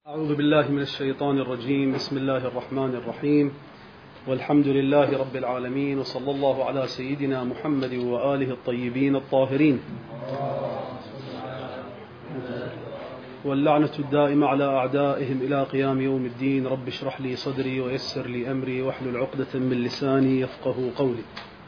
أعوذ بالله من الشيطان الرجيم. بسم الله الرحمن الرحيم، والحمد لله رب العالمين، وصلى الله على سيدنا محمد وآله الطيبين الطاهرين، واللعنة الدائمة على أعدائهم إلى قيام يوم الدين. رب اشرح لي صدري ويسر لي أمري واحلل عقدة من لساني يفقه قولي.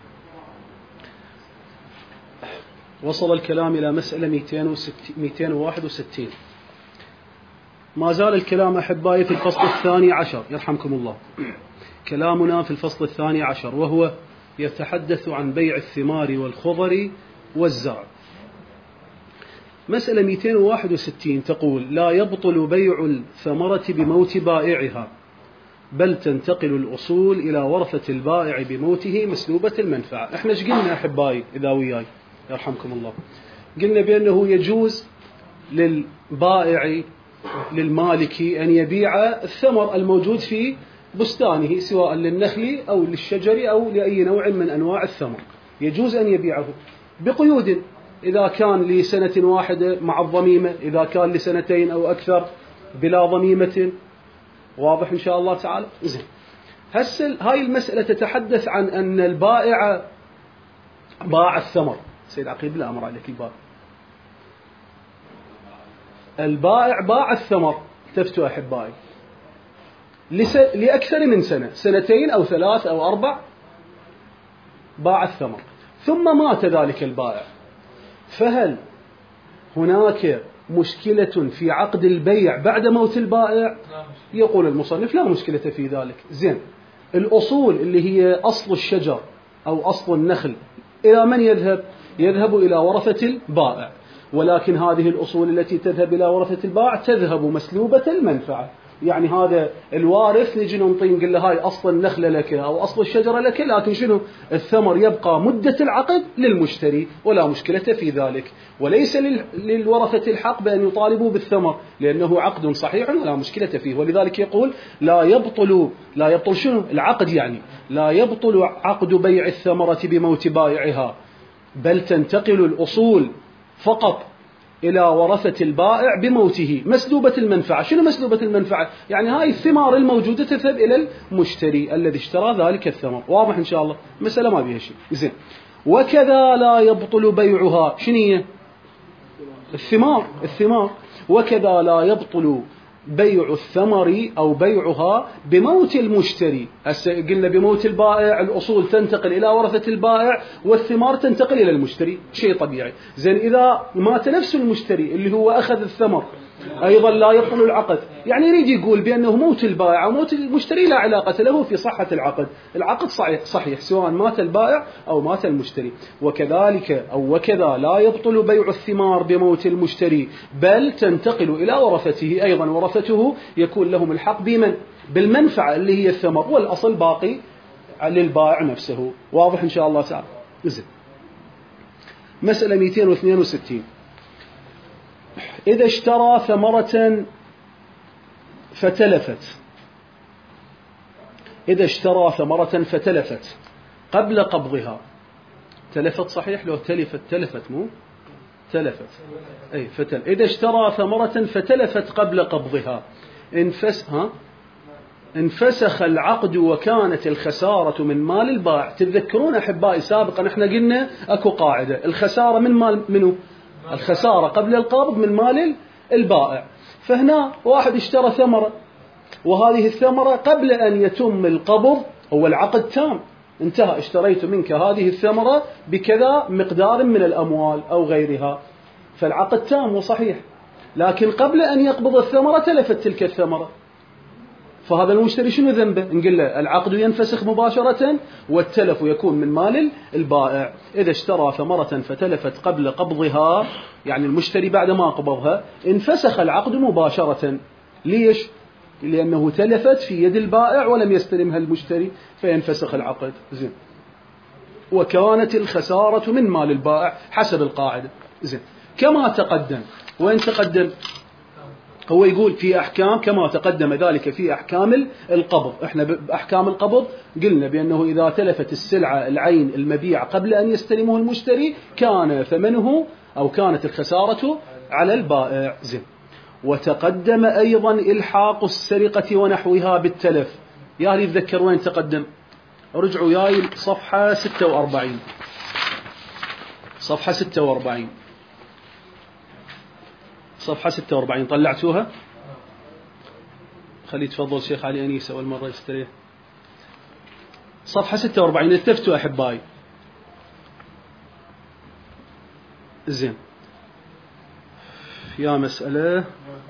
وصل الكلام إلى مسألة 261. ما زال الكلام أحبائي في الفصل الثاني عشر يرحمكم الله. كلامنا في الفصل الثاني عشر، وهو يتحدث عن بيع الثمار والخضر والزرع. مسألة 261 تقول: لا يبطل بيع الثمرة بموت بائعها، بل تنتقل الأصول إلى ورثة البائع بموته مسلوبة المنفعة. احنا ايش قلنا أحبائي إذا وياي يرحمكم الله؟ قلنا بأنه يجوز للبائع للمالكي أن يبيع الثمر الموجود في بستانه، سواء للنخل أو للشجر أو لأي نوع من أنواع الثمر، يجوز أن يبيعه بقيود. إذا كان لسنة واحدة مع الضميمة، إذا كان لسنتين أو أكثر بلا ضميمة. واضح إن شاء الله تعالى؟ زين. هاي المسألة تتحدث عن أن البائع باع الثمر. سيد عقيب، لا أمر عليك. البائع باع الثمر، تفتوا أحبائي، لأكثر من سنة، سنتين أو ثلاث أو أربع، باع الثمر ثم مات ذلك البائع. فهل هناك مشكلة في عقد البيع بعد موت البائع؟ يقول المصنف لا مشكلة في ذلك. زين. الأصول اللي هي أصل الشجر أو أصل النخل إلى من يذهب؟ يذهب إلى ورثة البائع، ولكن هذه الأصول التي تذهب إلى ورثة البائع تذهب مسلوبة المنفعة. يعني هذا الوارث نجي نقول له هاي أصل النخلة لك أو أصل الشجرة لك، لكن شنو؟ الثمر يبقى مدة العقد للمشتري، ولا مشكلة في ذلك. وليس للورثة الحق بأن يطالبوا بالثمر، لأنه عقد صحيح ولا مشكلة فيه. ولذلك يقول لا يبطل شنو؟ العقد. يعني لا يبطل عقد بيع الثمرة بموت بائعها، بل تنتقل الأصول فقط إلى ورثة البائع بموته مسلوبة المنفعة. شنو مسلوبة المنفعة؟ يعني هاي الثمار الموجودة تذهب إلى المشتري الذي اشترى ذلك الثمر. واضح إن شاء الله؟ مسألة ما بيها شيء. زين. وكذا لا يبطل بيعها. شنية؟ الثمار. وكذا لا يبطل بيع الثمر أو بيعها بموت المشتري. قلنا بموت البائع الأصول تنتقل إلى ورثة البائع والثمار تنتقل إلى المشتري، شيء طبيعي. زين. إذا مات نفس المشتري اللي هو أخذ الثمر أيضا لا يبطل العقد. يعني يريد يقول بأنه موت البائع وموت المشتري لا علاقة له في صحة العقد. العقد صحيح سواء مات البائع أو مات المشتري. وكذا لا يبطل بيع الثمار بموت المشتري، بل تنتقل إلى ورثته. أيضا ورثته يكون لهم الحق بالمنفعة اللي هي الثمر، والأصل باقي للبائع نفسه. واضح إن شاء الله تعالى؟ زين. مسألة 262. إذا اشترى ثمرة فتلفت قبل قبضها. تلفت صحيح؟ لو تلفت مو تلفت. أي إذا اشترى ثمرة فتلفت قبل قبضها انفسخ العقد وكانت الخسارة من مال البائع. تتذكرون أحبائي سابقا احنا قلنا أكو قاعدة: الخسارة من مال منه؟ الخسارة قبل القبض من مال البائع. فهنا واحد اشترى ثمرة، وهذه الثمرة قبل أن يتم القبض هو العقد تام، انتهى، اشتريت منك هذه الثمرة بكذا مقدار من الأموال أو غيرها، فالعقد تام وصحيح. لكن قبل أن يقبض الثمرة تلفت تلك الثمرة، فهذا المشتري شنو ذنبه؟ نقول له العقد ينفسخ مباشرة والتلف يكون من مال البائع. إذا اشترى ثمرة فتلفت قبل قبضها، يعني المشتري بعد ما قبضها، انفسخ العقد مباشرة. ليش؟ لأنه تلفت في يد البائع ولم يستلمها المشتري، فينفسخ العقد. زين. وكانت الخسارة من مال البائع حسب القاعدة. زين. كما تقدم. وين تقدم؟ هو يقول في أحكام كما تقدم ذلك في أحكام القبض. احنا بأحكام القبض قلنا بأنه إذا تلفت السلعة العين المبيع قبل أن يستلمه المشتري كان ثمنه أو كانت الخسارة على البائع. زين. وتقدم أيضا إلحاق السرقة ونحوها بالتلف. يا هل يتذكر وين تقدم؟ رجعوا ياي صفحة 46. صفحة 46. صفحة 46 طلعتوها؟ خلي تفضل شيخ علي أنيس أول مرة يستريح. صفحة 46 التفتوا أحبائي. زين يا مسألة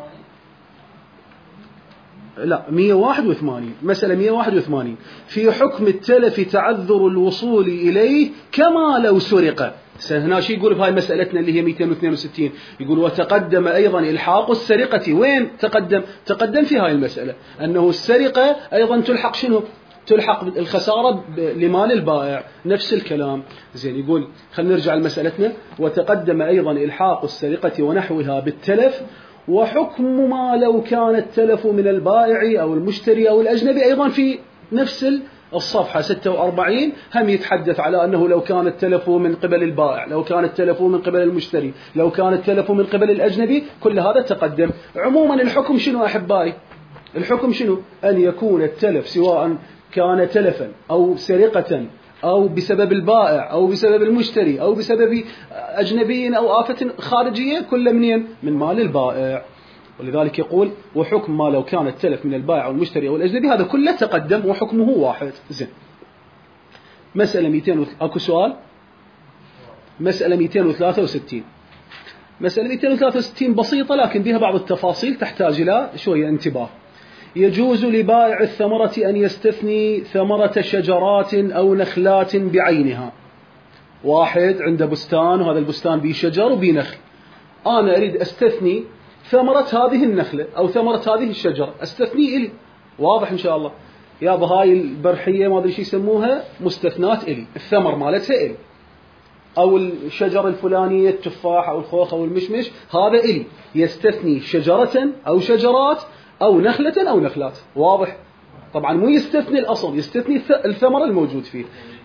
لا 181 مسألة 181 في حكم التلف تعذر الوصول إليه كما لو سرق. هنا شيء يقول بهاي مسألتنا اللي هي 262 يقول وتقدم أيضا إلحاق السرقة. وين تقدم في هاي المسألة أنه السرقة أيضا تلحق شنو؟ تلحق الخسارة لمال البائع. نفس الكلام. زين يقول خلينا نرجع لمسألتنا وتقدم أيضا إلحاق السرقة ونحوها بالتلف وحكم ما لو كان التلف من البائع أو المشتري أو الأجنبي أيضا في نفس الصفحة 46 هم يتحدث على أنه لو كان التلف من قبل البائع، لو كان التلف من قبل المشتري، لو كان التلف من قبل الأجنبي، كل هذا تقدم. عموما الحكم شنو أحبائي؟ الحكم شنو؟ أن يكون التلف سواء كان تلفا أو سرقة أو بسبب البائع أو بسبب المشتري أو بسبب أجنبي أو آفة خارجية، كل منين؟ من مال البائع. ولذلك يقول وحكم ما لو كان التلف من البائع أو المشتري أو الأجنبي هذا كله تقدم وحكمه واحد. زين مسألة 200 أكو سؤال؟ مسألة 263. مسألة 263 بسيطة لكن بها بعض التفاصيل تحتاج إلى شوية انتباه. يجوز لبائع الثمرة أن يستثني ثمرة شجرات أو نخلات بعينها. واحد عنده بستان وهذا البستان بيه شجر وبيه نخل، أنا أريد أستثني ثمرة هذه النخلة أو ثمرة هذه الشجرة، أستثني إلي. واضح إن شاء الله؟ يا بهاي البرحية ما أدري شو يسموها مستثنات إلي، الثمر مالتها إلي، أو الشجر الفلانية التفاح أو الخوخ أو المشمش هذا إلي. يستثني شجرة أو شجرات أو نخلة أو نخلات. واضح؟ طبعا مو يستثني الأصل، يستثني الثمر الموجود فيه.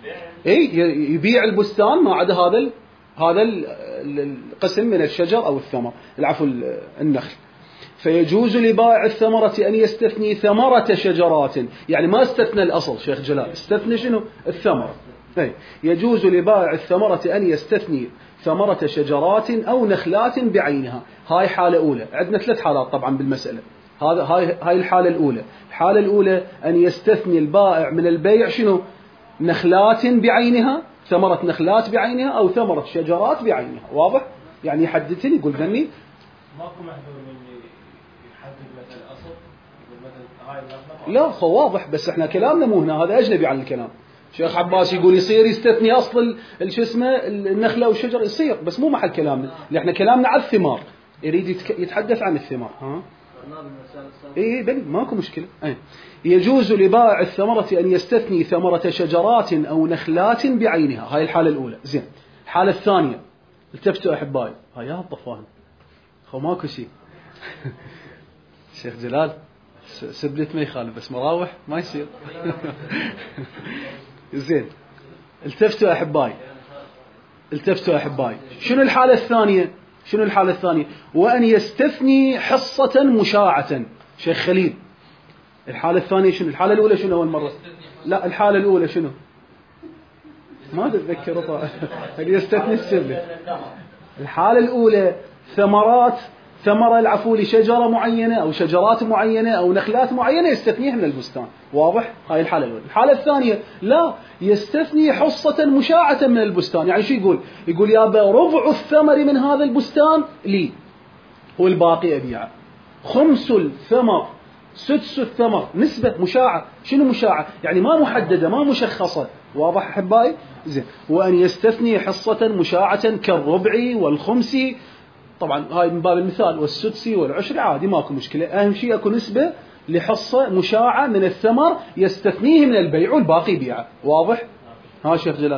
يبيع البستان ما عدا هذا القسم من الشجر أو الثمر، العفو النخل. فيجوز لبائع الثمرة أن يستثني ثمرة شجرات، يعني ما استثنى الأصل شيخ جلال، استثنى شنو؟ الثمر. يجوز لبائع الثمرة أن يستثني ثمرة شجرات أو نخلات بعينها. هاي حالة أولى. عندنا 3 حالات طبعا بالمسألة. هاي الحالة الأولى. الحالة الأولى أن يستثني البائع من البيع شنو؟ نخلات بعينها، ثمرة نخلات بعينها أو ثمرة شجرات بعينها. واضح؟ يعني يحدد لي، يقول ذني ماكو محذور من يحدد مثل الأصل، يقول مثل هاي النخلة. لا خو واضح، بس احنا كلامنا مو هنا، هذا أجنبي عن الكلام. شيخ عباس يقول يصير يستثني أصل شو اسمه النخلة والشجر، يصير، بس مو محل كلامنا. اللي احنا كلامنا على الثمار، يريد يتحدث عن الثمار. بل ماكو مشكلة. يجوز لبائع الثمرة أن يستثني ثمرة شجرات أو نخلات بعينها. هاي الحالة الأولى. زين الحالة الثانية، التفتوا أحبائي، هاي يا الطفان خو ماكو شيء. شيخ جلال سبلت ما يخالف، بس مراوح ما يصير. زين التفتوا أحبائي، التفتوا أحبائي. شنو الحالة الثانية؟ شنو الحالة الثانية؟ وأن يستثني حصة مشاعة. شيخ خليل الحالة الثانية شنو؟ الحالة الأولى شنو أول مرة؟ لا الحالة الأولى شنو؟ ما تتذكر. أن يستثني السبلة. الحالة الأولى ثمرة العفو لشجرة معينة أو شجرات معينة أو نخلات معينة يستثنيها من البستان. واضح؟ هاي الحالة الأولى. الحالة الثانية لا، يستثني حصة مشاعة من البستان. يعني شو يقول؟ يقول يابا ربع الثمر من هذا البستان لي والباقي أبيعه، خمس الثمر، سدس الثمر، نسبة مشاعة. شنو مشاعة؟ يعني ما محددة ما مشخصة. واضح أحبائي؟ زين. وأن يستثني حصة مشاعة كالربع والخمس، طبعا هاي من باب المثال، والسدسي والعشر عادي ماكو مشكلة. أهم شيء أكو نسبة لحصة مشاعة من الثمر يستثنيه من البيع والباقي بيعه. واضح؟ ها شيخ جلال.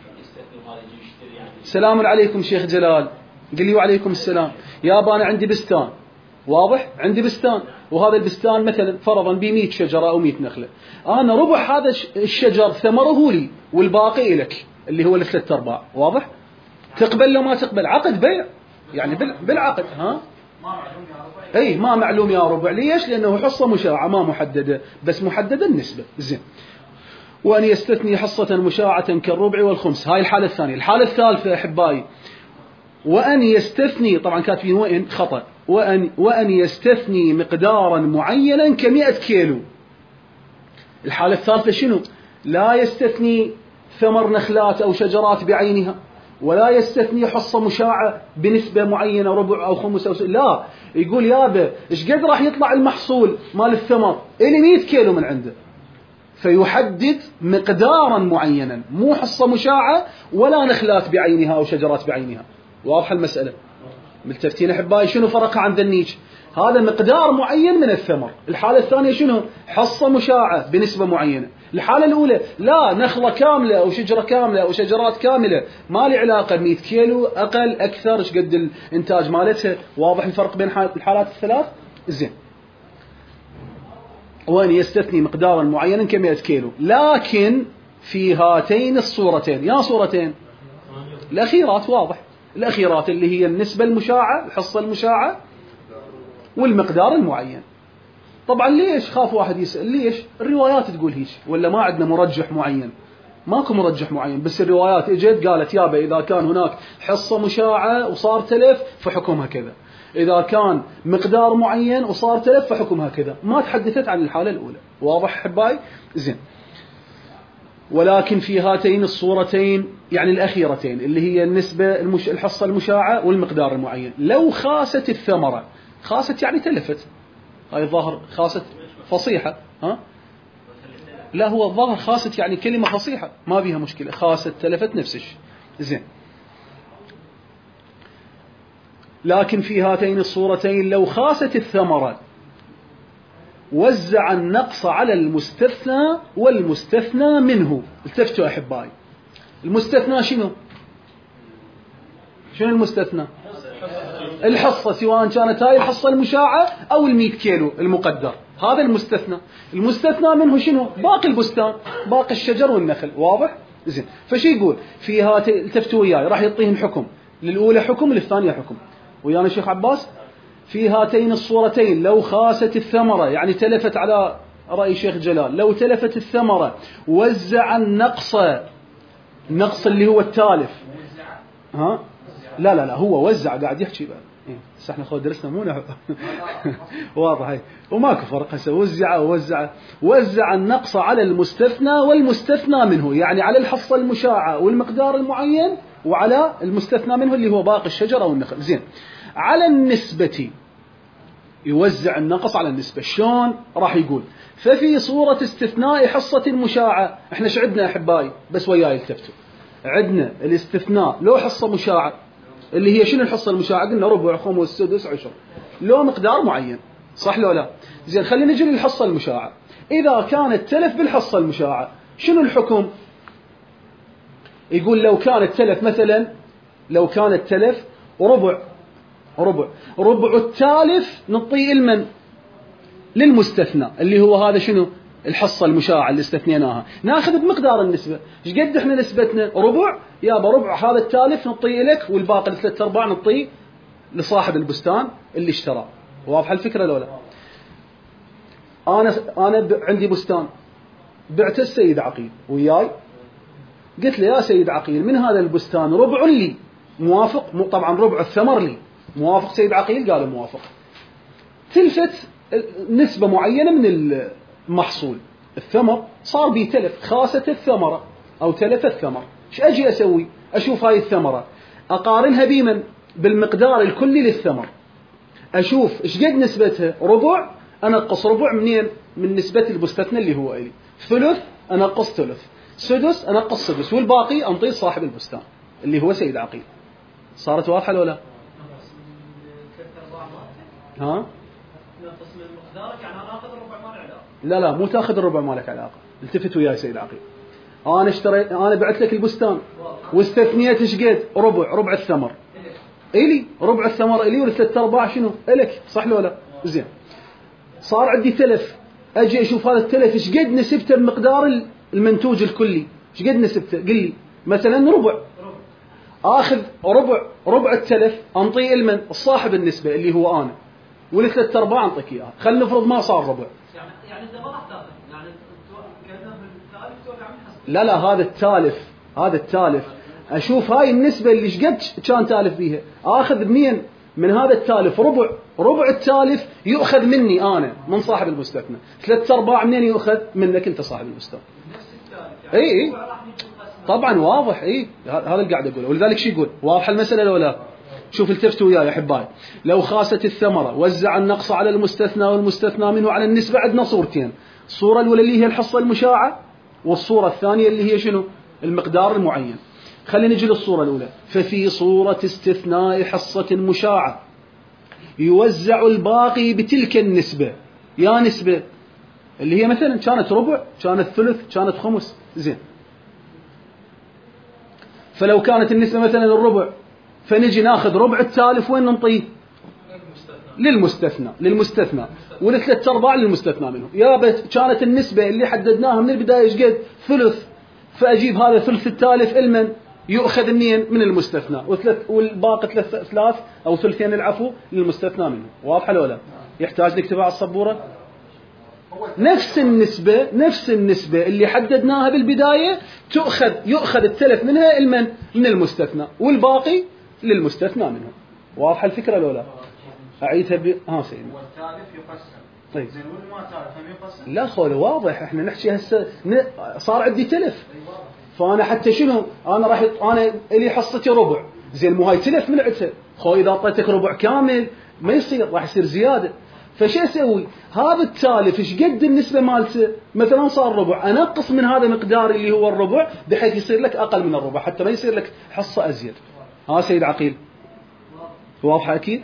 السلام عليكم شيخ جلال. قل لي وعليكم السلام. يابا أنا عندي بستان. واضح؟ عندي بستان، وهذا البستان مثلا فرضا ب100 شجرة أو 100 نخلة. أنا ربع هذا الشجر ثمره لي والباقي لك اللي هو ال3/4. واضح؟ تقبل لو ما تقبل؟ عقد بيع يعني بالعقد. ها اي ما معلوم يا ربع. ليش؟ لانه حصه مشاعه ما محدده، بس محدده النسبه. زين. وان يستثني حصه مشاعه كالربع والخمس، هاي الحاله الثانيه. الحاله الثالثه احبائي، وان يستثني، طبعا كاتبين وان خطا، وان يستثني مقدارا معينا ك100 كيلو. الحاله الثالثه شنو؟ لا يستثني ثمر نخلات او شجرات بعينها، ولا يستثني حصة مشاعة بنسبة معينة ربع أو خمس أو لا، يقول يابا إيش قد راح يطلع المحصول مال الثمر؟ إلي 100 كيلو من عنده، فيحدد مقدارا معينا، مو حصة مشاعة ولا نخلات بعينها أو شجرات بعينها. واضحة المسألة؟ ملتفتين أحبائي؟ شنو فرقها عن ذنيج؟ هذا مقدار معين من الثمر. الحالة الثانية شنو؟ حصة مشاعة بنسبة معينة. الحالة الأولى لا، نخلة كاملة أو شجرة كاملة أو شجرات كاملة، ما لي علاقة 100 كيلو أقل أكثر إيش قد الإنتاج مالتها. واضح الفرق بين الحالات الثلاث؟ زين. وأن يستثني مقدارا معينا ك100 كيلو، لكن في هاتين الصورتين، يا صورتين الأخيرات، واضح الأخيرات اللي هي النسبة المشاعة، الحصة المشاعة والمقدار المعين. طبعا ليش خاف واحد يسأل ليش؟ الروايات تقول هيك، ولا ما عندنا مرجح معين؟ ماكو مرجح معين، بس الروايات اجت قالت يابا إذا كان هناك حصة مشاعة وصار تلف فحكمها كذا، إذا كان مقدار معين وصار تلف فحكمها كذا، ما تحدثت عن الحالة الأولى. واضح أحبائي؟ زين. ولكن في هاتين الصورتين يعني الأخيرتين اللي هي النسبة الحصة المشاعة والمقدار المعين، لو خاست الثمرة، خاست يعني تلفت، هاي الظاهر خاست فصيحة، ها؟ لا هو الظاهر خاست يعني كلمة فصيحة ما بيها مشكلة، خاست تلفت نفس الشيء. زين. لكن في هاتين الصورتين لو خاست الثمرة وزع النقص على المستثنى والمستثنى منه. التفتوا أحبائي، المستثنى شنو؟ شنو المستثنى؟ الحصة، سواء كانت هاي الحصة المشاعة أو 100 كيلو المقدر، هذا المستثنى. المستثنى منه شنو؟ باقي البستان، باقي الشجر والنخل. واضح؟ زين. فشي يقول في هاتين، التفتوا وياي راح يعطيهم حكم، للأولى حكم للثانية حكم. ويانا شيخ عباس؟ في هاتين الصورتين لو خاست الثمرة، يعني تلفت على رأي شيخ جلال، لو تلفت الثمرة وزع النقص، النقص اللي هو التالف، ها؟ لا هو وزع، قاعد يحكي بقى. بس احنا خذ درسنا مو نحو واضح هاي، وماكو فرق هسه. وزع النقص على المستثنى والمستثنى منه، يعني على الحصة المشاعة والمقدار المعين، وعلى المستثنى منه اللي هو باقي الشجرة والنخل. زين. على النسبة، يوزع النقص على النسبة. شلون؟ راح يقول ففي صورة استثناء حصة مشاعة، احنا شعدنا أحبائي بس وياي التفتوا، عندنا الاستثناء لو حصة مشاعة اللي هي شنو الحصة المشاعة؟ قلنا ربع خمس سدس عشر، لو مقدار معين، صح لو لا؟ زين. خلينا نجي للحصة المشاعة. إذا كانت تلف بالحصة المشاعة شنو الحكم؟ يقول لو كانت تلف مثلا، لو كانت تلف ربع التالف نعطيه المن للمستثنى اللي هو هذا شنو؟ الحصة المشاعة اللي استثنيناها، ناخذ بمقدار النسبة. ايش قد احنا نسبتنا؟ ربع، يابا ربع هذا التالف نعطيه لك، والباقي 3/4 نعطيه لصاحب البستان اللي اشترى. واضحة الفكرة لولا؟ انا عندي بستان، بعت السيد عقيل وياي، قلت له يا سيد عقيل من هذا البستان ربع لي، موافق؟ طبعا ربع الثمر لي، موافق سيد عقيل؟ قال موافق. تلفت نسبة معينة من المحصول، الثمر صار بي تلف، خاست الثمرة أو تلف الثمر، ايش أجي أسوي؟ أشوف هاي الثمرة أقارنها بمن؟ بالمقدار الكلي للثمر، أشوف ايش قد نسبتها. ربع، أنقص ربع منين؟ من نسبة المستثنى اللي هو إلي. ثلث، أنقص ثلث. سدس، أنقص سدس، والباقي أنطيه صاحب البستان اللي هو سيد عقيل. صارت واضحة ولا لا؟ ها؟ لا مو تاخذ الربع مالك علاقة. التفت وياي سيد عقيل، أنا بعت لك البستان واستثنيت ايش قد؟ ربع الثمر إلي، ربع الثمر إلي، وال3/4 شنو؟ إلك، صح لو لا؟ زين. صار عندي تلف، أجي أشوف هذا التلف ايش قد نسبته بمقدار المنتوج الكلي، ايش قد نسبته؟ قل لي مثلا ربع. اخذ ربع التلف انطيه لمن؟ الصاحب النسبه اللي هو انا، والثلاث ارباع انطيك اياها. خلينا نفرض ما صار ربع. يعني انت ما راح تاخذ، يعني كانه بالتالف توقع من حسب. لا هذا التالف اشوف هاي النسبه اللي ايش قد كان تالف بيها، اخذ منين؟ من هذا التالف ربع التالف يؤخذ مني انا من صاحب المستثنى، ثلاث ارباع منين يؤخذ؟ منك انت صاحب المستثنى. نفس التالف يعني اي طبعا واضح. هذا اللي قاعد اقوله. ولذلك شو يقول؟ واضحه المساله لو لا؟ شوف التفتوا وياي يا احبائي. لو خاست الثمره وزع النقص على المستثنى والمستثنى منه على النسبه، عندنا صورتين، الصوره الاولى اللي هي الحصه المشاعه، والصوره الثانيه اللي هي شنو؟ المقدار المعين. خلينا نجي للصوره الاولى. ففي صوره استثناء حصه مشاعه يوزع الباقي بتلك النسبه، يا نسبه اللي هي مثلا كانت ربع، كانت ثلث، كانت خمس، زين. فلو كانت النسبة مثلا الربع، فنجي ناخذ ربع التالف وين ننطيه؟ للمستثنى، والثلاث ارباع للمستثنى منه. يا كانت النسبة اللي حددناها من البداية ايش قد؟ ثلث، فاجيب هذا ثلث التالف المن؟ يؤخذ منين؟ من المستثنى، والباقي ثلاث او ثلثين العفو للمستثنى منه. واضحة ولا لا؟ يحتاج نكتبها على السبورة. نفس النسبة اللي حددناها بالبداية يؤخذ التلف منها المن؟ من المستثنى، والباقي للمستثنى منه. واضحة الفكرة لو لا؟ أعيدها سيدي. والتالف يقسم. طيب. زين واللي ما تالف هم يقسم. لا خول واضح. احنا نحكي هسه صار عندي تلف، فأنا حتى شنو؟ أنا اللي حصتي ربع، زين مو هاي تلف من عدها. إذا أعطيتك ربع كامل ما يصير، راح يصير زيادة. فش اسوي؟ هذا التالف ايش قد النسبه مالته؟ مثلا صار ربع، انقص من هذا مقدار اللي هو الربع بحيث يصير لك اقل من الربع، حتى ما يصير لك حصه ازيد. سيد عقيل واضحه اكيد؟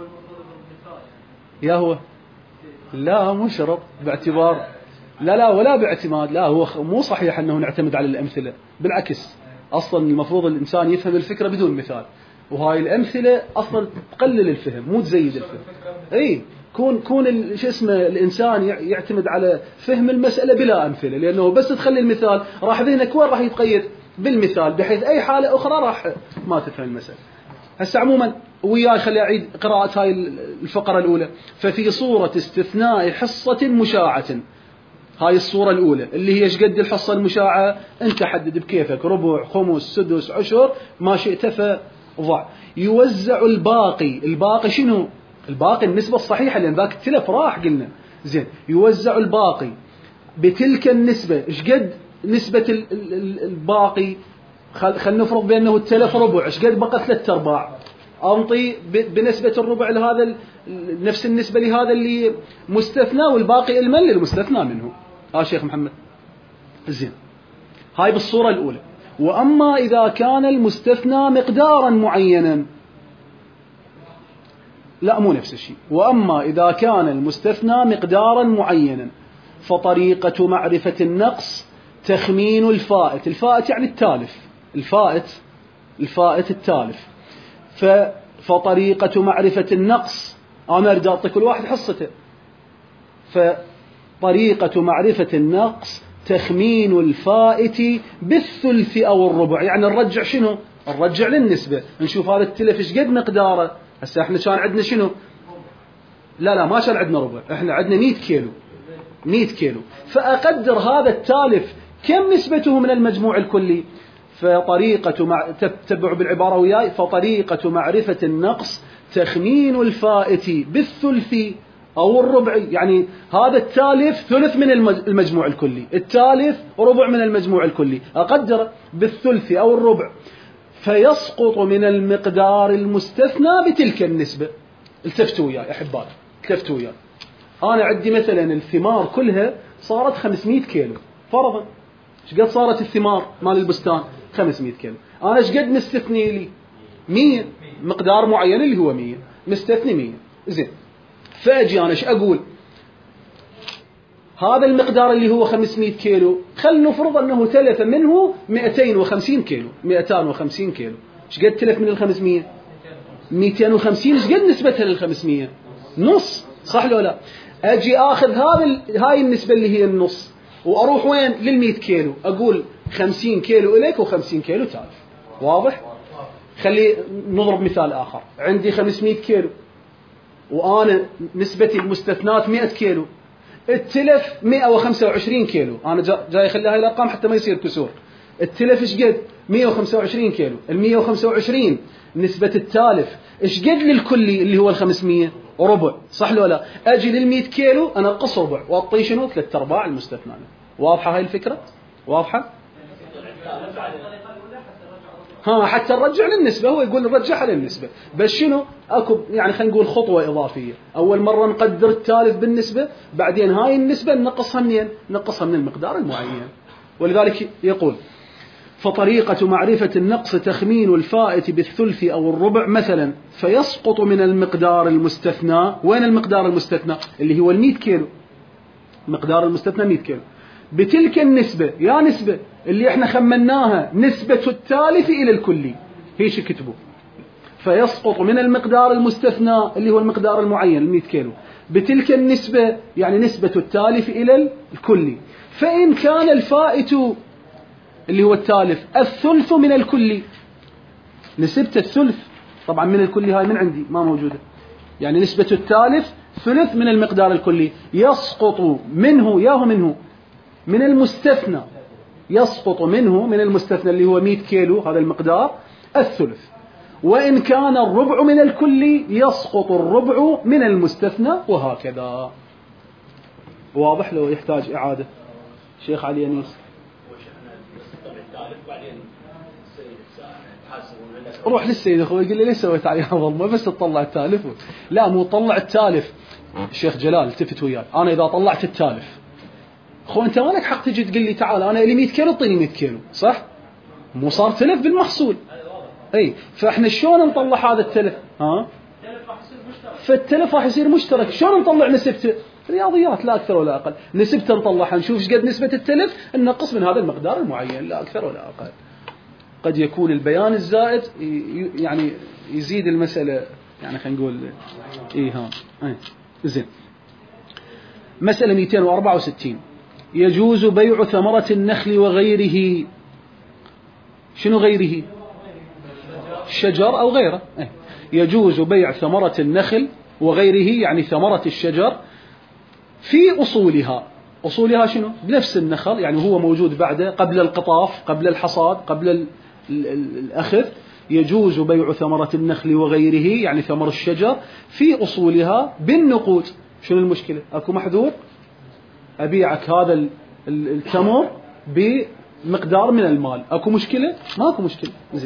يا هو لا مو شرط باعتبار، لا ولا باعتماد، لا هو مو صحيح انه نعتمد على الامثله، بالعكس اصلا المفروض الانسان يفهم الفكره بدون مثال، وهاي الامثله اصلا تقلل الفهم مو تزيد الفهم. كون الإنسان يعتمد على فهم المسألة بلا أمثلة، لأنه بس تخلي المثال راح ذهنك وين راح يتقيد؟ بالمثال، بحيث أي حالة أخرى راح ما تفهم المسألة. هسه عموما وياي خلي أعيد قراءة هاي الفقرة الأولى. ففي صورة استثناء حصة مشاعة، هاي الصورة الأولى اللي هي ايش قد الحصة المشاعة؟ أنت حدد بكيفك، ربع، خمس، سدس، عشر، ما شئت فضع. يوزع الباقي شنو؟ الباقي النسبة الصحيحة، لأن ذاك التلف راح قلنا. زين، يوزع الباقي بتلك النسبة. ايش قد نسبة الباقي؟ خلينا نفرض بأنه التلف ربع، ايش قد بقى ثلاث ارباع؟ أنطي بنسبة الربع لهذا، نفس النسبة لهذا اللي مستثنى، والباقي المن للمستثنى منه. شيخ محمد. زين، هاي بالصورة الأولى. وأما إذا كان المستثنى مقدارا معينا، لا مو نفس الشيء. وأما إذا كان المستثنى مقدارا معينا فطريقة معرفة النقص تخمين الفائت يعني التالف، الفائت التالف. فطريقة معرفة النقص، أنا أريد أعطي كل واحد حصته. فطريقة معرفة النقص تخمين الفائت بالثلث أو الربع، يعني نرجع شنو؟ نرجع للنسبة، نشوف هذا التلف ايش قد مقداره. هسه احنا كان عندنا شنو؟ لا ما كان عندنا ربع، احنا عندنا 100 كيلو، فأقدر هذا التالف كم نسبته من المجموع الكلي. تتبعوا بالعبارة وياي. فطريقة معرفة النقص تخمين الفائت بالثلث أو الربع، يعني هذا التالف ثلث من المجموع الكلي، التالف ربع من المجموع الكلي، أقدر بالثلث أو الربع، فيسقط من المقدار المستثنى بتلك النسبة. التفتوا وياي أحبائي، التفتوا وياي. أنا عندي مثلا الثمار كلها صارت 500 كيلو فرضا. ايش قد صارت الثمار مال البستان؟ 500 كيلو. أنا ايش قد مستثني لي؟ 100، مقدار معين اللي هو 100، مستثني 100. زين، فأجي أنا ايش أقول؟ هذا المقدار اللي هو 500 كيلو، خلنا نفرض أنه تلف منه 250 كيلو. 250 كيلو ايش قد تلف من ال500؟ 250. ايش قد نسبتها لل500؟ نص، صح لو لا؟ أجي آخذ هاي النسبة اللي هي النص، وأروح وين؟ لل100 كيلو، أقول 50 كيلو إليك و50 كيلو تالف. واضح؟ خلي نضرب مثال آخر. عندي 500 كيلو وأنا نسبتي المستثنات 100 كيلو، التلف 125 كيلو. أنا جاي أخلي هاي الأرقام حتى ما يصير كسور. التلف إيش قد؟ 125 كيلو. 125 نسبة التالف إيش قد للكلي اللي هو 500؟ ربع، صح لو لا؟ أجي لل100 كيلو أنا أقص ربع وأعطي شنو؟ 3/4 المستثنى. واضحة هاي الفكرة؟ واضحة؟ حتى نرجع للنسبة. هو يقول نرجعها للنسبة، بس شنو أكو يعني خلينا نقول خطوة إضافية. أول مرة نقدر التالف بالنسبة، بعدين هاي النسبة نقصها منين؟ نقصها من المقدار المعين. ولذلك يقول: فطريقة معرفة النقص تخمين الفائت بالثلث أو الربع مثلا، فيسقط من المقدار المستثنى. وين المقدار المستثنى؟ اللي هو 100 كيلو. مقدار المستثنى 100 كيلو بتلك النسبة، يا نسبة اللي احنا خمناها نسبة التالف إلى الكلي، هيش كتبه. فيسقط من المقدار المستثنى اللي هو المقدار المعين 100 كيلو بتلك النسبة، يعني نسبة التالف إلى الكلي. فإن كان الفائت اللي هو التالف الثلث من الكلي، نسبة الثلث طبعا من الكلي هاي من عندي ما موجودة، يعني نسبة التالف ثلث من المقدار الكلي، يسقط منه من المستثنى، يسقط منه من المستثنى اللي هو 100 كيلو هذا المقدار الثلث. وإن كان الربع من الكلي يسقط الربع من المستثنى، وهكذا. واضح لو يحتاج إعادة؟ شيخ علي أنيس روح للسيد أخوي يقول لي ليش سويت عليها ظلمة بس تطلع التالف؟ لا مو طلع التالف. الشيخ جلال التفت وياي، أنا إذا طلعت التالف أخو أنت ما لك حق تجي تقول لي تعال أنا لي 100 كيلو اعطيني 100 كيلو، صح؟ مو صار تلف بالمحصول. أي فإحنا شلون نطلع هذا التلف؟ فالتلف راح يصير مشترك. شلون نطلع نسبته؟ رياضيات لا أكثر ولا أقل. نسبته نطلعها نشوف إيش قد نسبة التلف، ننقص من هذا المقدار المعين، لا أكثر ولا أقل. قد يكون البيان الزائد يعني يزيد المسألة، يعني خلينا نقول زين. مسألة 264: يجوز بيع ثمرة النخل وغيره. شنو غيره؟ شجر أو غيره. يجوز بيع ثمرة النخل وغيره، يعني ثمرة الشجر في أصولها. أصولها شنو؟ بنفس النخل، يعني هو موجود بعده قبل القطاف، قبل الحصاد، قبل الأخذ. يجوز بيع ثمرة النخل وغيره، يعني ثمر الشجر في أصولها بالنقود. شنو المشكلة؟ أكو محذور أبيعك هذا التمر بمقدار من المال، أكو مشكلة؟ ما أكو مشكلة. زين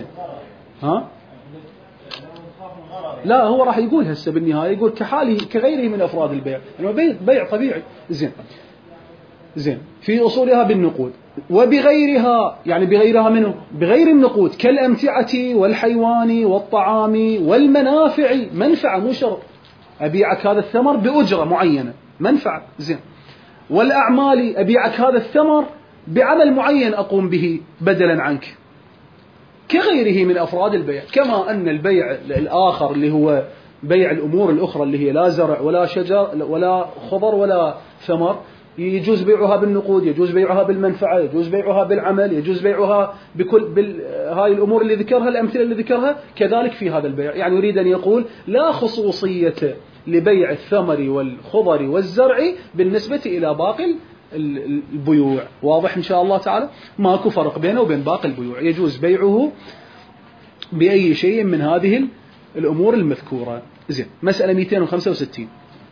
لا هو راح يقول هسه بالنهاية، يقول كحاله كغيره من أفراد البيع، يعني بيع طبيعي. زين في أصولها بالنقود. وبغيرها، يعني بغيرها منه، بغير النقود، كالأمتعة والحيوان والطعام والمنافع. منفعة مو شرط، أبيعك هذا الثمر بأجرة معينة، منفعة. زين. والأعمال، أبيعك هذا الثمر بعمل معين أقوم به بدلا عنك، كغيره من أفراد البيع. كما أن البيع الآخر اللي هو بيع الأمور الأخرى اللي هي لا زرع ولا شجر ولا خضر ولا ثمر، يجوز بيعها بالنقود، يجوز بيعها بالمنفعة، يجوز بيعها بالعمل، يجوز بيعها بكل هاي الأمور اللي ذكرها، الأمثلة اللي ذكرها. كذلك في هذا البيع، يعني يريد أن يقول لا خصوصية لبيع الثمر والخضر والزرع بالنسبة إلى باقي البيوع. واضح إن شاء الله تعالى؟ ماكو فرق بينه وبين باقي البيوع، يجوز بيعه بأي شيء من هذه الأمور المذكورة. زين. مسألة 265.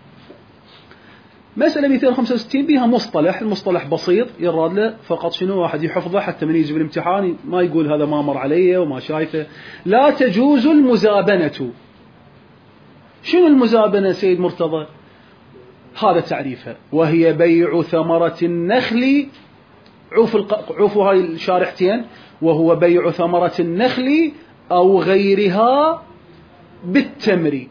مسألة 265 بها مصطلح، المصطلح بسيط يراد له فقط شنو واحد يحفظه حتى من يجي بالامتحان ما يقول هذا ما مر عليه وما شايفه. لا تجوز المزابنة. شنو المزابنة سيد مرتضى؟ هذا تعريفها: وهي بيع ثمرة النخل، عوفوا هاي الشارحتين، وهو بيع ثمرة النخل أو غيرها بالتمر.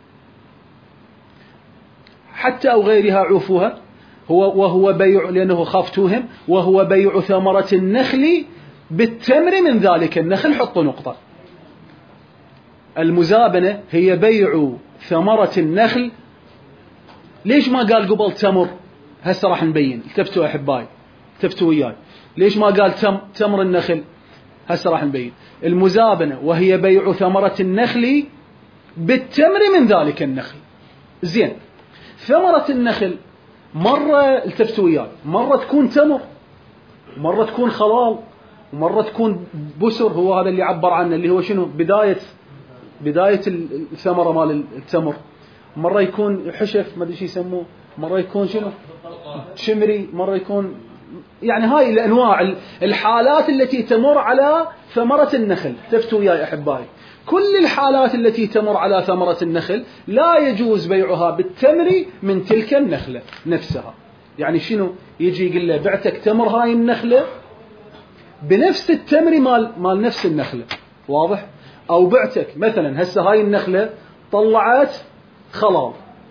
حتى أو غيرها عوفوها، وهو بيع، لأنه خافتوهم، وهو بيع ثمرة النخل بالتمر من ذلك النخل. حطوا نقطة. المزابنة هي بيع ثمرة النخل. ليش ما قال قبل تمر؟ هسه راح نبين. التفتوا أحبائي، التفتوا وياي. ليش ما قال تمر النخل؟ هسه راح نبين المزابنة وهي بيع ثمرة النخل بالتمر من ذلك النخل. زين، ثمرة النخل مرة التفتوا وياي، مرة تكون تمر، مرة تكون خلال، ومرة تكون بسر، هو هذا اللي عبر عنه اللي هو شنو بداية الثمرة مال التمر. مرة يكون حشف ما ادري شو يسموه، مرة يكون شنو شمري، مرة يكون يعني هاي الأنواع الحالات التي تمر على ثمرة النخل. تفتوا وياي أحبائي، كل الحالات التي تمر على ثمرة النخل لا يجوز بيعها بالتمر من تلك النخلة نفسها. يعني شنو يجي يقول له بعتك تمر هاي النخلة بنفس التمر مال نفس النخلة، واضح؟ أو بعتك مثلا هسه هاي النخلة طلعت خلال،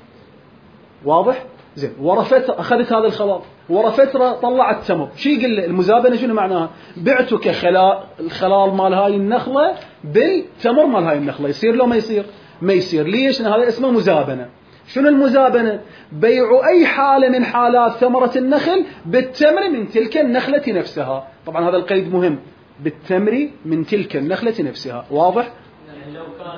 واضح؟ زين، ورا فترة أخذت هذا الخلال، ورا فترة طلعت تمر. شو يقول له المزابنة؟ شنو معناها؟ بعتك الخلال مال هاي النخلة بالتمر مال هاي النخلة. يصير لو ما يصير؟ ما يصير. ليش؟ لأن هذا اسمه مزابنة. شنو المزابنة؟ بيع أي حالة من حالات ثمرة النخل بالتمر من تلك النخلة نفسها. طبعا هذا القيد مهم، بالتمر من تلك النخلة نفسها، واضح؟ يعني لو كان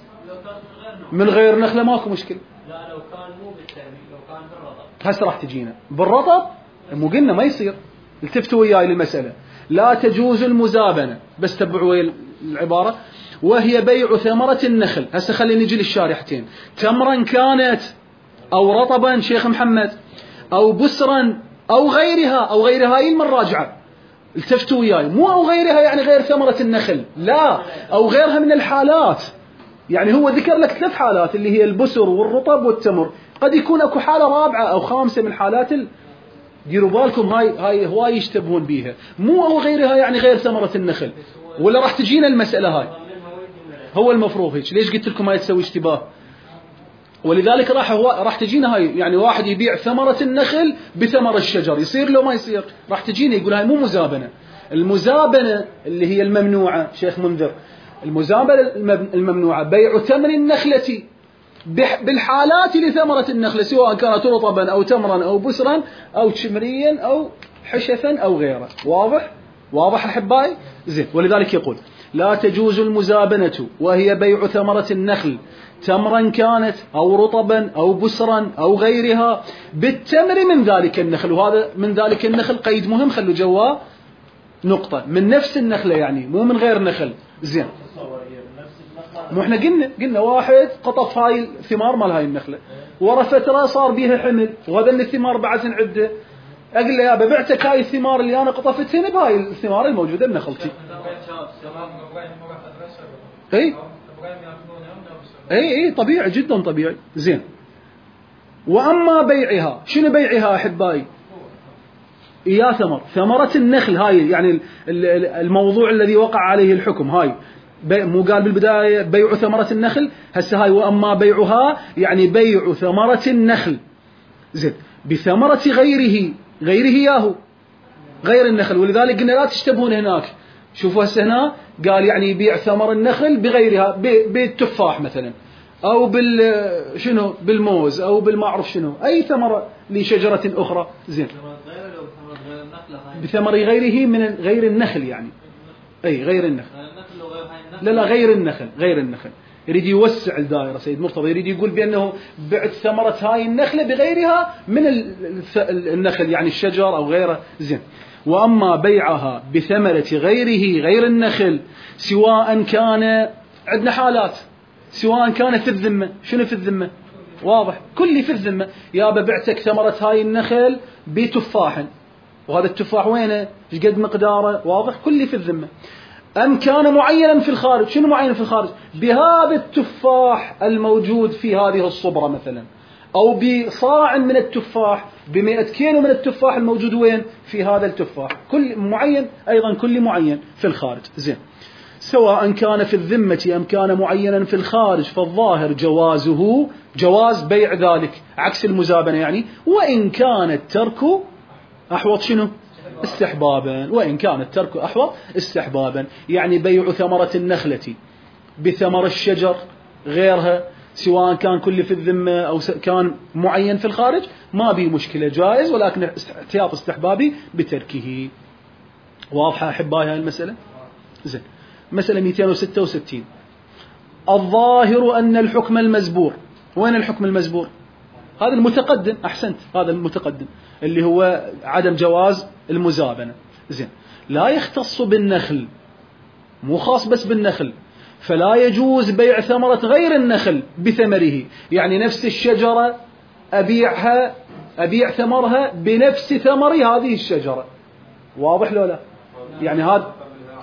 من غير نخلة ماكو مشكلة. لا لو كان مو بالتمر، لو كان بالرطب. هسه راح تجينا بالرطب، مو قلنا ما يصير. التفتوا وياي للمسألة، لا تجوز المزابنة. بس تبعوا ويا العبارة، وهي بيع ثمرة النخل. هسه خلينا نجي للشارحتين، تمرا كانت أو رطبا شيخ محمد أو بسرا أو غيرها هاي المراجعة. التفتوا وياي، مو أو غيرها يعني غير ثمرة النخل، لا، أو غيرها من الحالات. يعني هو ذكر لك 3 حالات اللي هي البسر والرطب والتمر، قد يكون اكو حالة رابعة أو 5 من حالات ديروا بالكم، هاي هواي يشتبهون بيها. مو أو غيرها يعني غير ثمرة النخل، ولا راح تجينا المسألة هاي. هو المفروض هيك. ليش قلت لكم هاي تسوي اشتباه؟ ولذلك راح تجينا هاي، يعني واحد يبيع ثمرة النخل بثمر الشجر، يصير لو ما يصير؟ راح تجينا يقول هاي مو مزابنة. المزابنة اللي هي الممنوعة شيخ منذر، المزابنة الممنوعة بيع تمر النخلة بالحالات لثمرة النخلة، سواء كانت رطبا أو تمرا أو بسرا أو شمريا أو حشفا أو غيره. واضح أحبائي؟ زين، ولذلك يقول لا تجوز المزابنة وهي بيع ثمرة النخل تمرا كانت أو رطبا أو بسرا أو غيرها بالتمر من ذلك النخل. وهذا من ذلك النخل قيد مهم، خلوا جواه نقطة، من نفس النخلة يعني مو من غير نخل. زين، مو احنا قلنا واحد قطف هاي الثمار مال هاي النخلة، ورا فترة صار بيها حمل، وهذا من الثمار بعد نعده، اقول له يا بعتك هاي الثمار اللي انا قطفتها بهاي الثمار الموجودة بنخلتي. اي طبيعي جدا طبيعي. زين، واما بيعها، شنو بيعها احبائي؟ يا ثمرة النخل هاي، يعني الموضوع الذي وقع عليه الحكم هاي، مو قال بالبداية بيع ثمرة النخل؟ هسه هاي وأما بيعها يعني بيع ثمرة النخل، زين، بثمرة غيره ياهو غير النخل. ولذلك قلنا لا تشتبهون هناك. شوفوا هسه هنا قال يعني يبيع ثمر النخل بغيرها، بالتفاح مثلا، أو شنو بالموز، أو بالمعرف شنو، أي ثمرة لشجرة أخرى. زين، بثمر غيره من غير النخل يعني، أي غير النخل. لا غير النخل. يريد يوسع الدائرة سيد مرتضى، يريد يقول بأنه بعت ثمرة هاي النخلة بغيرها من النخل يعني الشجر أو غيره. زين، وأما بيعها بثمرة غير النخل، سواء كان عندنا حالات، سواء كان في الذمة. شنو في الذمة؟ واضح، كل في الذمة. يا بعتك ثمرة هاي النخل بتفاح، وهذا التفاح وينه؟ ايش قد مقداره؟ واضح، كل في الذمة. أم كان معينا في الخارج. شنو معين في الخارج؟ بهذا التفاح الموجود في هذه الصبرة مثلا، أو بصاع من التفاح، ب100 كيلو من التفاح الموجود وين؟ في هذا التفاح. كل معين أيضا، كل معين في الخارج. زين، سواء كان في الذمة أم كان معينا في الخارج، فالظاهر جواز بيع ذلك عكس المزابنة يعني، وإن كان الترك أحوط شنو؟ استحبابا. وإن كان الترك أحوط استحبابا، يعني بيع ثمرة النخلة بثمر الشجر غيرها، سواء كان كل في الذمة أو كان معين في الخارج، ما بيه مشكلة، جائز، ولكن احتياط استحبابي بتركه. واضحة أحبائي هاي المسألة؟ زين. مسألة 266. الظاهر أن الحكم المزبور. وين الحكم المزبور؟ هذا المتقدم. أحسنت، هذا المتقدم اللي هو عدم جواز المزابنة. زين. لا يختص بالنخل، مو خاص بس بالنخل، فلا يجوز بيع ثمرة غير النخل بثمره. يعني نفس الشجرة أبيع ثمرها بنفس ثمر هذه الشجرة. واضح لو لا؟ يعني هذا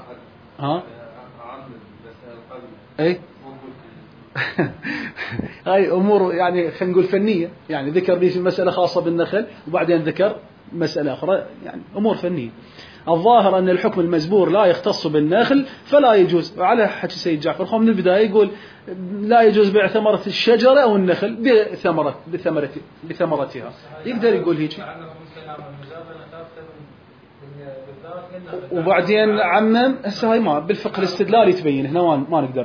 اي هاي امور يعني خلينا نقول فنيه، يعني ذكر ليش المساله خاصه بالنخل وبعدين ذكر مساله اخرى، يعني امور فنيه. الظاهر ان الحكم المزبور لا يختص بالنخل فلا يجوز. على حكي سيد جعفر هو من البدايه يقول لا يجوز بيع ثمره الشجره او النخل بثمرتها. يقدر يقول هيك. وبعدين عمم هسه هاي ما بالفقه الاستدلالي تبين هنا ما نقدر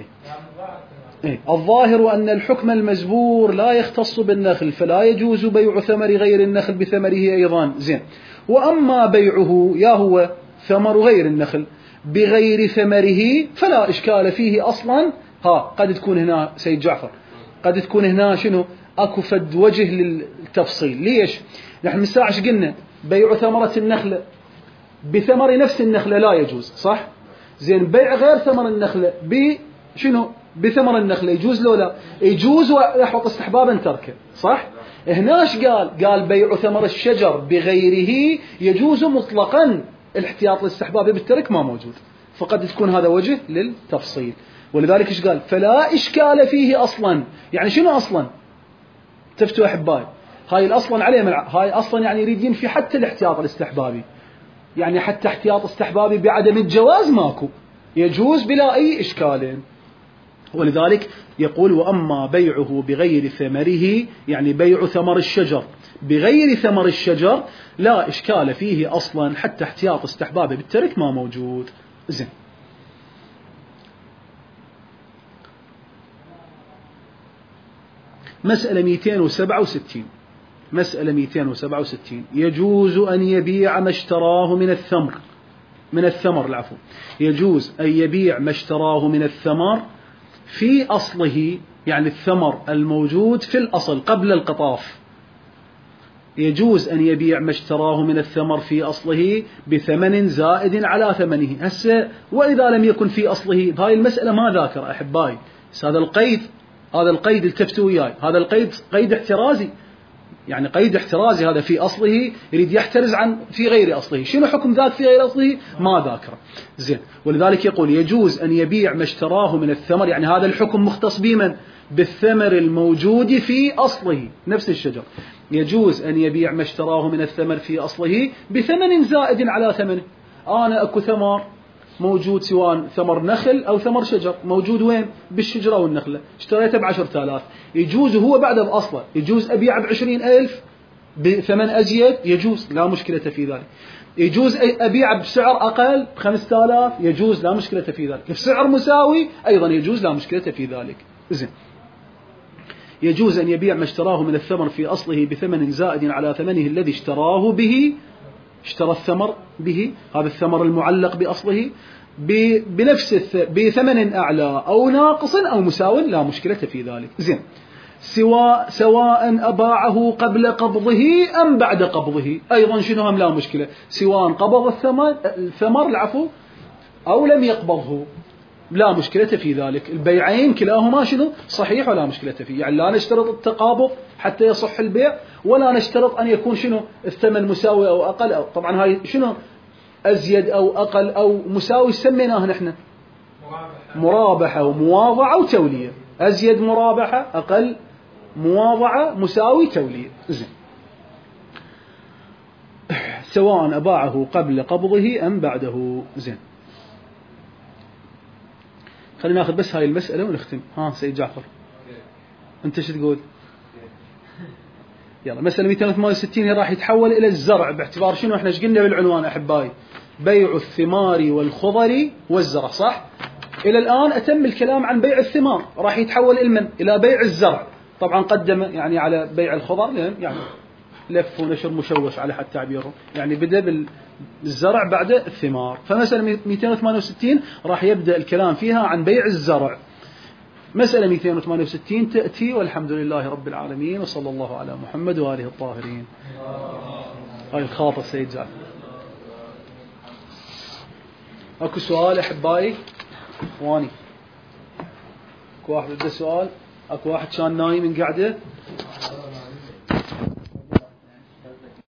الظاهر أن الحكم المزبور لا يختص بالنخل فلا يجوز بيع ثمر غير النخل بثمره أيضا. زين. وأما بيعه يا هو ثمر غير النخل بغير ثمره فلا إشكال فيه أصلا. قد تكون هنا سيد جعفر قد تكون هنا شنو أكو فد وجه للتفصيل. ليش؟ نحن من ساعة قلنا بيع ثمرة النخلة بثمر نفس النخلة لا يجوز، صح؟ زين. بيع غير ثمر النخلة بشنو بثمر النخلة يجوز لو لا؟ يجوز ويحط استحبابا تركه، صح؟ هناش قال بيع ثمر الشجر بغيره يجوز مطلقا، الاحتياط الاستحبابي بالترك ما موجود، فقد تكون هذا وجه للتفصيل. ولذلك ايش قال؟ فلا إشكال فيه أصلا. يعني شنو أصلا؟ تفتوا أحبائي هاي الأصلا عليه هاي أصلا يعني يريد ينفي حتى الاحتياط الاستحبابي، يعني حتى احتياط استحبابي بعدم الجواز ماكو، يجوز بلا أي إشكال. ولذلك يقول وأما بيعه بغير ثمره، يعني بيع ثمر الشجر بغير ثمر الشجر لا إشكال فيه أصلا، حتى احتياط استحبابه بالترك ما موجود. زين. مسألة 267. مسألة 267. يجوز أن يبيع ما اشتراه من الثمر العفو. يجوز أن يبيع ما اشتراه من الثمر في أصله، يعني الثمر الموجود في الأصل قبل القطاف. يجوز أن يبيع ما اشتراه من الثمر في أصله بثمن زائد على ثمنه. هسه وإذا لم يكن في أصله، هاي المسألة ما ذاكر أحبائي، هذا القيد التفتوا وياي، هذا القيد قيد احترازي، يعني قيد احترازي. هذا في أصله يريد يحترز عن في غير أصله. شنو حكم ذاك في غير أصله ما ذاكره. زين. ولذلك يقول يجوز أن يبيع ما اشتراه من الثمر، يعني هذا الحكم مختص بمن؟ بالثمر الموجود في أصله نفس الشجر. يجوز أن يبيع ما اشتراه من الثمر في أصله بثمن زائد على ثمنه. أنا أكو ثمر موجود سواء ثمر نخل أو ثمر شجر، موجود وين؟ بالشجرة والنخلة، اشتريته ب10,000، يجوز هو بعد بأصله يجوز أبيعه ب20,000 بثمن أزيد، يجوز لا مشكلة في ذلك. يجوز أبيعه بسعر أقل ب5,000، يجوز لا مشكلة في ذلك. بسعر مساوي أيضا يجوز لا مشكلة في ذلك. إذن يجوز أن يبيع ما اشتراه من الثمر في أصله بثمن زائد على ثمنه الذي اشتراه به، اشترى الثمر به، هذا الثمر المعلق بأصله بثمن أعلى أو ناقص أو مساو لا مشكلة في ذلك. زين. سواء أباعه قبل قبضه أم بعد قبضه، أيضا شنو هم لا مشكلة، سواء قبض الثمر العفو أو لم يقبضه لا مشكلة في ذلك. البيعين كلاهما شنو صحيح ولا مشكلة فيه. يعني لا نشترط التقابض حتى يصح البيع، ولا نشترط أن يكون شنو الثمن مساوي أو أقل، أو طبعا هاي شنو أزيد أو أقل أو مساوي سميناه نحن مرابحة ومواضعة وتولية. أزيد مرابحة، أقل مواضعة، مساوي تولية. زين. سواء أباعه قبل قبضه أم بعده. زين. خلينا ناخذ بس هاي المسألة ونختم. سيد جعفر أنت شو تقول؟ يلا. مسألة 268 راح يتحول إلى الزرع، باعتبار شنو احنا قلنا بالعنوان أحبائي؟ بيع الثمار والخضر والزرع، صح؟ إلى الآن أتم الكلام عن بيع الثمار، راح يتحول إلى بيع الزرع. طبعا قدم يعني على بيع الخضر، لأن يعني لف ونشر مشوش على حد تعبيرهم، يعني بدأ بالزرع بعد الثمار. فمسألة 268 راح يبدأ الكلام فيها عن بيع الزرع. مسألة 268 تأتي والحمد لله رب العالمين، وصلى الله على محمد وآله الطاهرين. هاي الخاطر سيد زعفر. اكو سؤال احبائي اخواني؟ اكو واحد عنده سؤال؟ اكو واحد كان نايم من قعده؟